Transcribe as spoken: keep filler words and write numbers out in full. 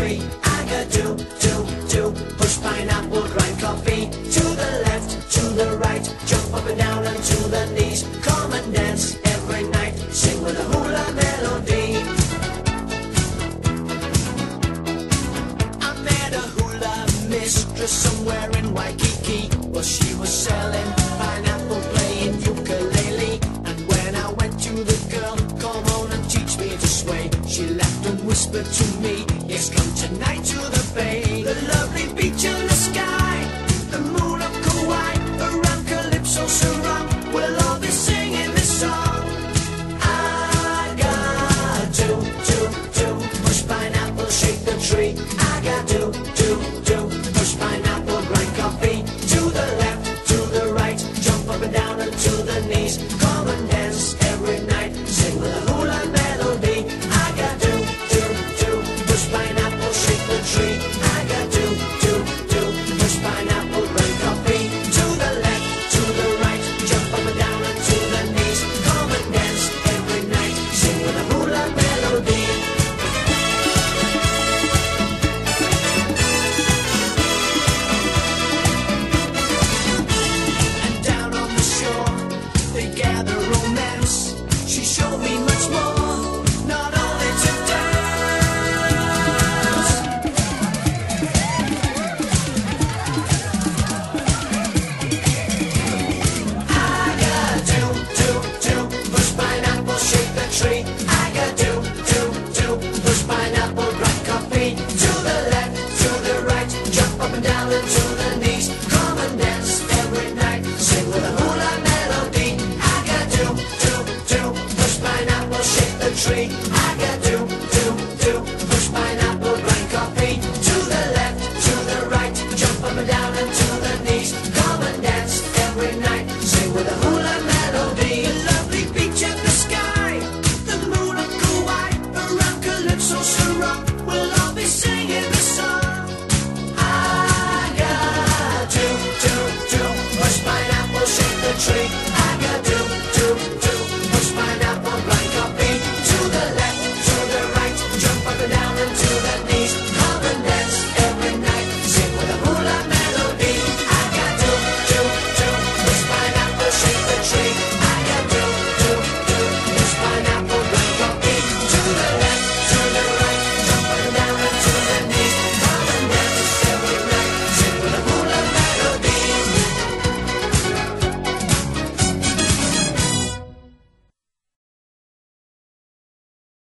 tree. I got do, do, do. Push pineapple, grind coffee. To the left, to the right. Jump up and down and to the knees. Come and dance every night. Sing with a hula melody. I met a hula mistress somewhere in Waikiki. Well, she was selling pineapple, playing ukulele. And when I went to the girl, come on and teach me to sway, she laughed and whispered to me, yes, come tonight to the bay. The lovely beach and the sky, the moon of Kauai, around Calypso Sarong, we'll all be singing this song. I got do, do, do, push pineapple, shake the tree. I got do, do, do, push pineapple, grind coffee. To the left, to the right, jump up and down and to the knees. Come and dance every night, sing with a hula melody. I got do, do, do, push pineapple, shake the tree. I got do, do, do, push pineapple, grind coffee. To the left, to the right, jump up and down and to the knees. Come and dance every night, sing with a hula melody. And down on the shore, they gather romance. She showed me much more, not only to dance. I got do, do, do, push pineapple, shake the tree. I got do, do, do, push pineapple, grind coffee. To the left, to the right, jump up and down and to